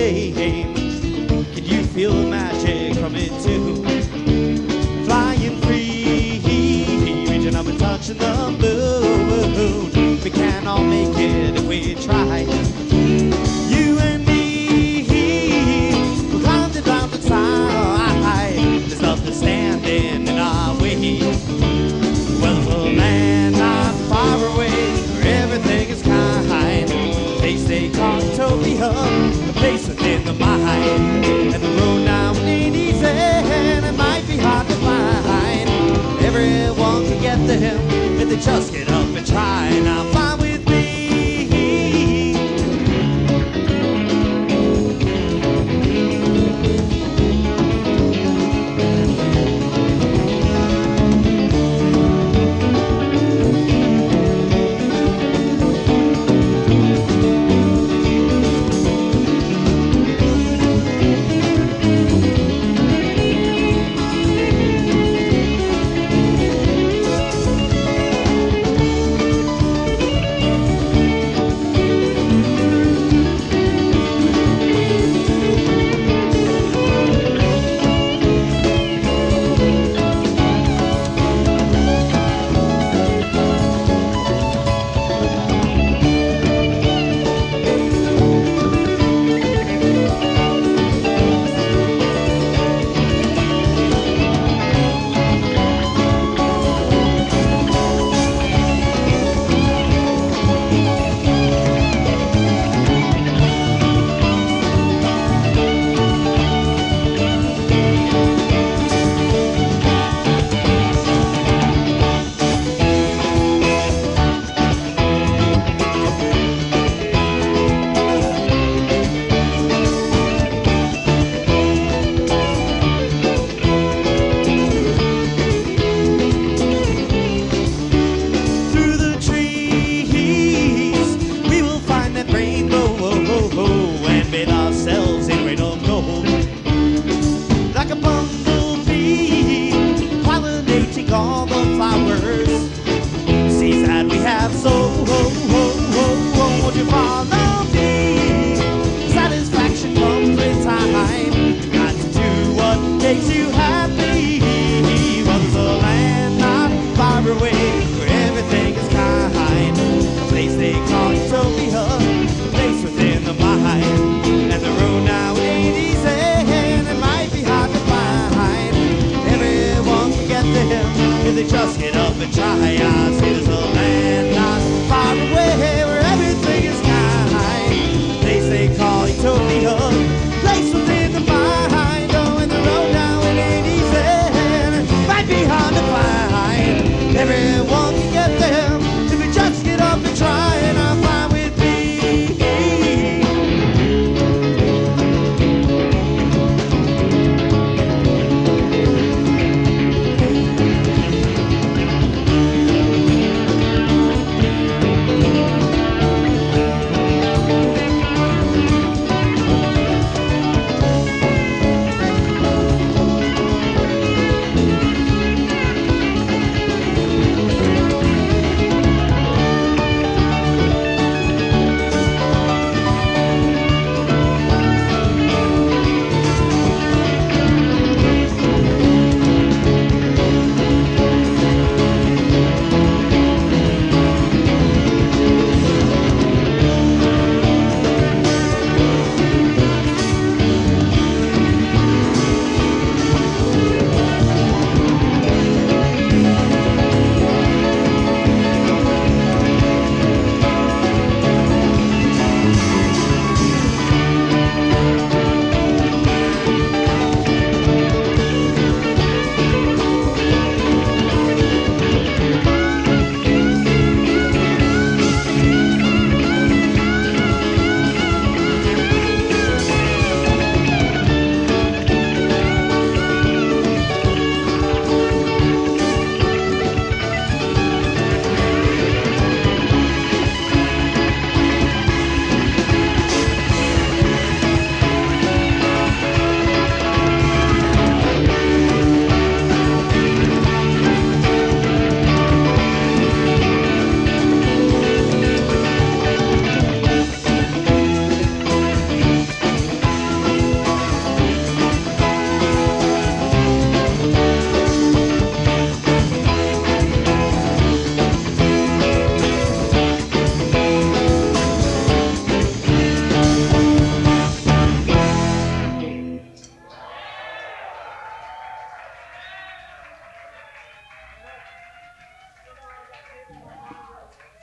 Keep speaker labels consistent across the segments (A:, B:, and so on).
A: Can you feel the magic from it too? Flying free, reaching up and touching the moon. We can all make it if we try. You and me, we'll climb the mountain side. There's nothing standing in our way. Well, there's a land not far away where everything is kind. A place they call Utopia, a place within the mind. And the road now ain't easy, and it might be hard to find. Everyone can get there if they just get up and try. Now fly with me. All the flowers, seas that we have so won't you follow me? Satisfaction comes with time. You've got to do what makes you happy. Well, there's a land not far away where everything is kind. A place they call Utopia, a place within the mind. And the road now ain't easy, and it might be hard to find. Everyone can get there if they just get up and try. I say there's a land not far away where everything is kind.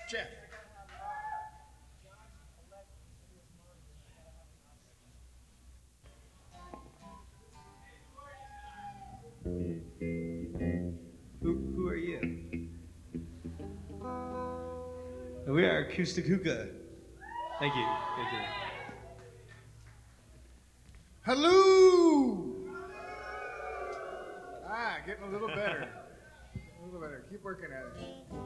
B: Jeff.
A: Who are you? We are Acoustic Hookah. Thank you. Thank you.
B: Hello! Getting a little better. A little better. Keep working at it.